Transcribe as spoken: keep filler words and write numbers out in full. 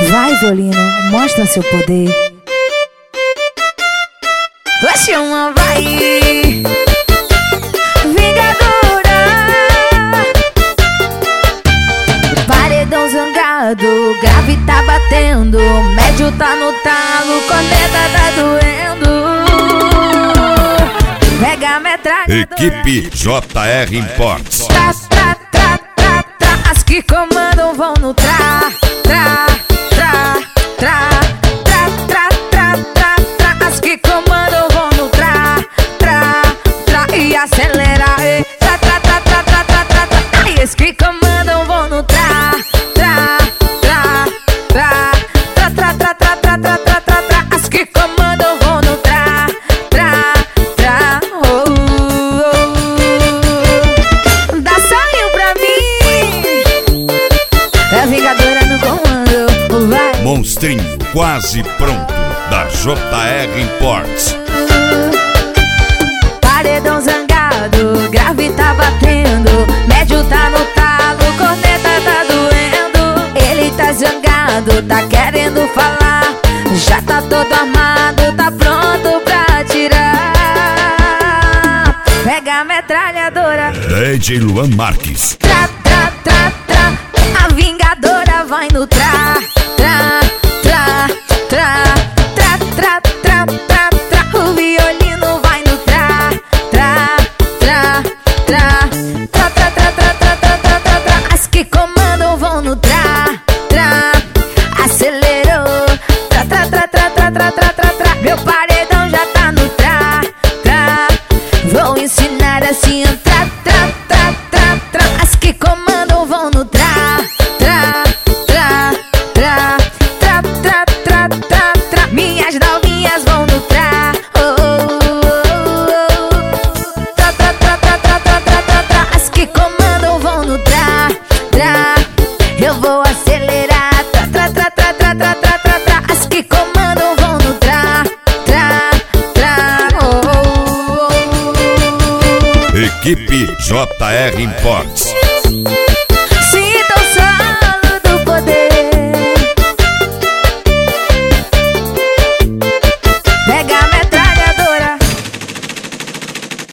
Vai, violino, mostra seu poder. Oxe, uma vai vingadora. Paredão zangado, grave tá batendo, médio tá no talo, corneta tá doendo. Pega a metralha. Equipe J R Imports. Tra, tra, tra, tra, tra. As que comandam vão no tra, tra, tra, tra, tra, tra, tra, tra, tra. As que comandam vão no tra, tra, tra. E acelera, e tra, tra, tra, tra, tra, tra, tra, tra. E as que comandam vão no tra, tra, tra, tra, tra, tra, tra, tra, tra, tra, tra, tra, tra. As que comandam vão no tra, tra, tra. Oh, oh, oh. Dá saiu pra mim. É Vingadora no comando, vai. Monstrinho quase pronto, da J R Imports. Paredão zangado, grave tá batendo, médio tá no talo, corneta tá doendo. Ele tá zangado, tá querendo falar, já tá todo armado, tá pronto pra atirar. Pega a metralhadora. D J Luan Marques. Tra, tra, tra, tra. A Vingadora vai no tra, tra, tra, tra, tra, tra, tra, tra, tra. O violino vai no tra, tra, tra, tra, tra, tra, tra, tra, tra, tra, tra, tra, tra. As que comandam vão no tra, tra. Acelerou, tra, tra, tra, tra, tra, tra, tra, tra, tra. Meu paredão já tá no tra, tra. Vou ensinar assim, tra, tra, tra, tra, tra. As que comandam vão no tra, tra, tra, tra, tra, tra, tra, tra, tra. Minhas novinhas vão no tra, oh, oh, oh, oh. Tra, tra, tra, tra, tra, tra, tra, tra, tra. As que comandam vão no tra, tra. Eu vou acelerar, tra, tra, tra, tra, tra, tra, tra, tra, tra. As que comandam vão no tra, tra, tra, oh, oh, oh, oh. Equipe J R Imports.